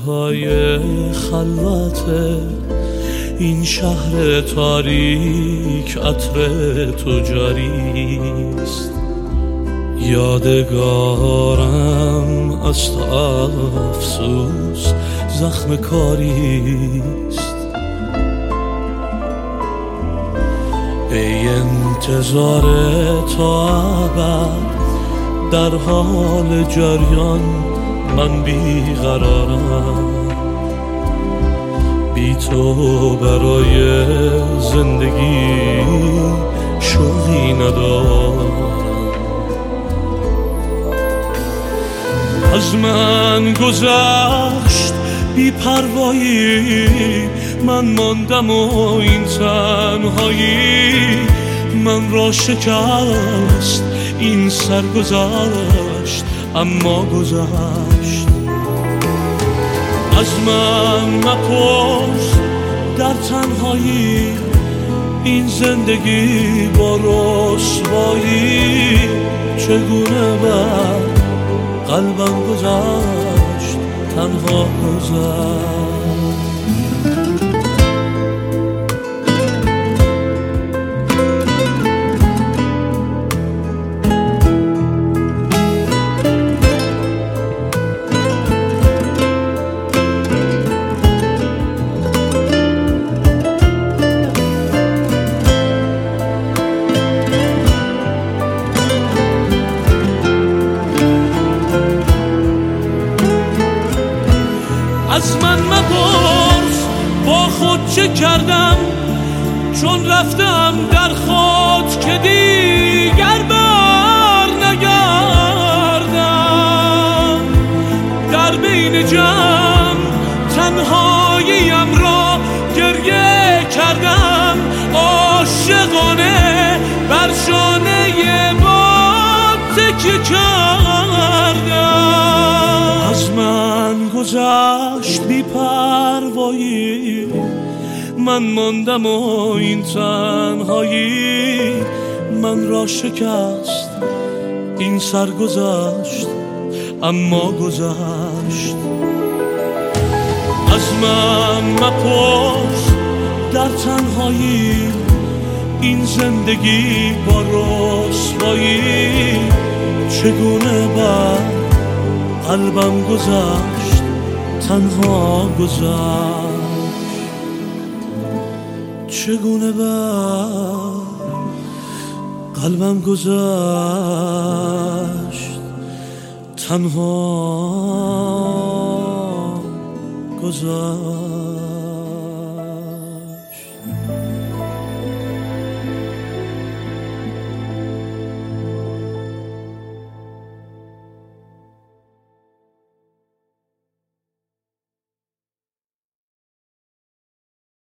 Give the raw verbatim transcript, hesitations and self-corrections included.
های خلوت این شهر تاریک عطر تو جاریست. یادگارم از تو افسوس زخم کاریست. ای انتظار تا ابد در حال جریان من بیقرارم، بی تو برای زندگی شوقی ندارم. از من گذشت بی پروایی، من ماندم و این تنهایی من را شکست. این سر گذشت اما گذشت. از من مپرس در تنهایی این زندگی با رسوایی چگونه بر قلبم گذشت، تنها گذشت. از من مپرس با خود چه کردم، چون رفتم در خود که دیگر بر نگردم. در بین جمع تنهاییم را گریه کردم، عاشقانه بر شانه باد تکیه کردم. از من گذشت بی پروایی، من ماندم و این تنهایی من را شکست. این سر گذشت اما گذشت. از من مپرس در تنهایی این زندگی با رسوایی چگونه بر قلبم گذشت، تنها گذشت. چگونه بر قلبم گذشت، تنها گذشت.